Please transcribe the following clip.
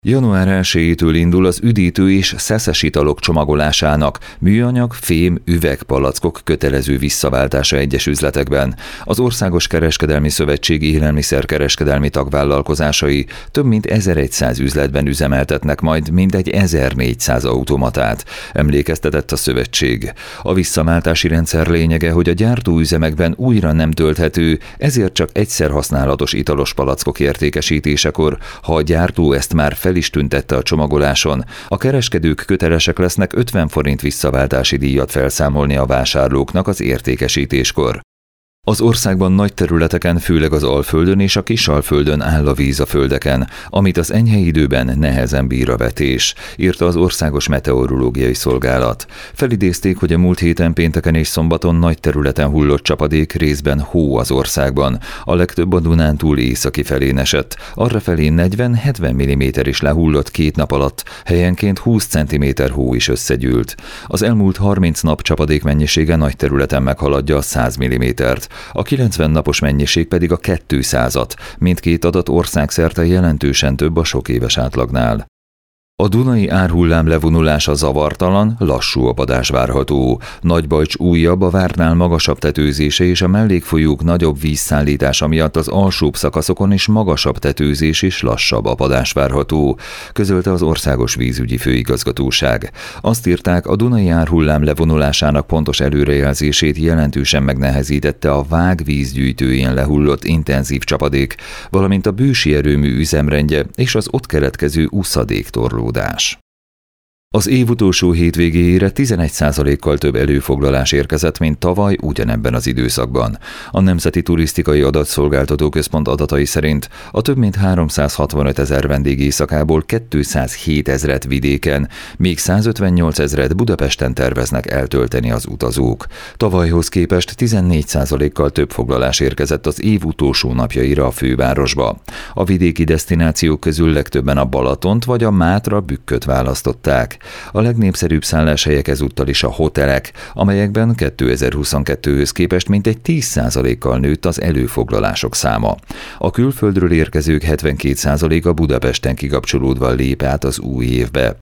Január 1-től indul az üdítő és szeszes italok csomagolásának műanyag, fém, üvegpalackok kötelező visszaváltása egyes üzletekben. Az Országos Kereskedelmi Szövetség élelmiszerkereskedelmi tagvállalkozásai több mint 1100 üzletben üzemeltetnek majd mindegy 1400 automatát, emlékeztetett a szövetség. A visszaváltási rendszer lényege, hogy a gyártóüzemekben újra nem tölthető, ezért csak egyszer használatos italos palackok értékesítésekor, ha a gyártó ezt már fel is tüntette a csomagoláson, a kereskedők kötelesek lesznek 50 forint visszaváltási díjat felszámolni a vásárlóknak az értékesítéskor. Az országban nagy területeken, főleg az Alföldön és a Kisalföldön áll a víz a földeken, amit az enyhe időben nehezen bír a vetés, írta az Országos Meteorológiai Szolgálat. Felidézték, hogy a múlt héten pénteken és szombaton nagy területen hullott csapadék, részben hó az országban. A legtöbb a Dunántúl északi felén esett, arrafelé 40-70 mm is lehullott 2 nap alatt, helyenként 20 cm hó is összegyűlt. Az elmúlt 30 nap csapadék mennyisége nagy területen meghaladja a 100 mm-t. A 90 napos mennyiség pedig a 200-at, mindkét adat országszerte jelentősen több a sok éves átlagnál. A Dunai árhullám levonulása zavartalan, lassú apadás várható. Nagybajcs újabb, a vártnál magasabb tetőzése és a mellékfolyók nagyobb vízszállítása miatt az alsóbb szakaszokon is magasabb tetőzés és lassabb apadás várható, közölte az Országos Vízügyi Főigazgatóság. Azt írták, a Dunai árhullám levonulásának pontos előrejelzését jelentősen megnehezítette a Vág vízgyűjtőjén lehullott intenzív csapadék, valamint a Bősi erőmű üzemrendje és az ott keletkező úszadéktorló. Az év utolsó hétvégéjére 11%-kal több előfoglalás érkezett, mint tavaly ugyanebben az időszakban. A Nemzeti Turisztikai Adatszolgáltató Központ adatai szerint a több mint 365 000 vendégészakából 207 000 vidéken, még 158 000 Budapesten terveznek eltölteni az utazók. Tavalyhoz képest 14%-kal több foglalás érkezett az év utolsó napjaira a fővárosba. A vidéki desztinációk közül legtöbben a Balatont vagy a Mátra-Bükköt választották. A legnépszerűbb szálláshelyek ezúttal is a hotelek, amelyekben 2022-höz képest mintegy 10%-kal nőtt az előfoglalások száma. A külföldről érkezők 72%-a Budapesten kikapcsolódva lép át az új évbe.